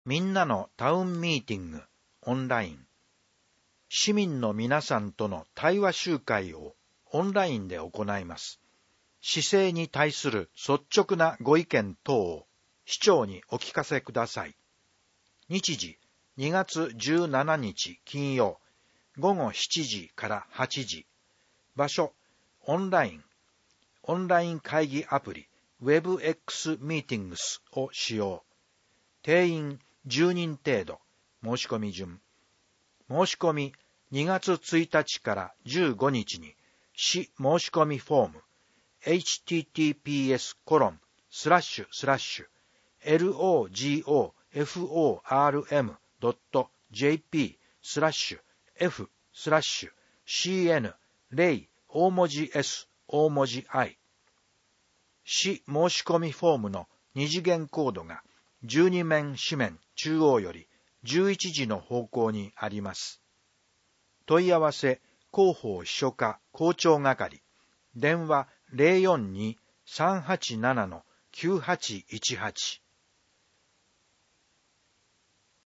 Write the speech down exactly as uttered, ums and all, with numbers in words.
みんなのタウンミーティングオンライン。市民の皆さんとの対話集会をオンラインで行います。市政に対する率直なご意見等を市長にお聞かせください。日時にがつじゅうしちにち金曜ごごしちじからはちじ。場所オンライン。オンライン会議アプリ WebEx ミーティングスを使用。定員じゅうにん程度。申し込み順。申し込みにがつついたちからじゅうごにちに市申し込みフォーム エイチティーティーピーエスコロンスラッシュスラッシュエルオージーオーエフオーアールエムドットジェーピースラッシュエフスラッシュシーエヌレイ大文字 S 大文字 I。市申し込みフォームの二次元コードがじゅうにめん紙面中央よりじゅういちじの方向にあります。問い合わせ広報秘書課校長係。電話 ゼロよんに さんはちなな きゅうはちいちはち。